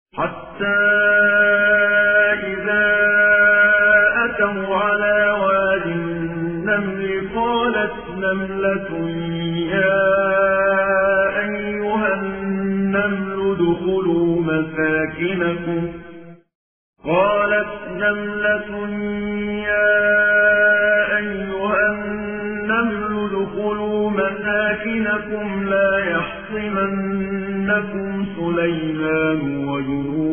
حتى إذا أتوا على واد النمل قالت نملة يا أيها النمل ادخلوا مساكنكم لا يحطمنكم سليمان وجنوده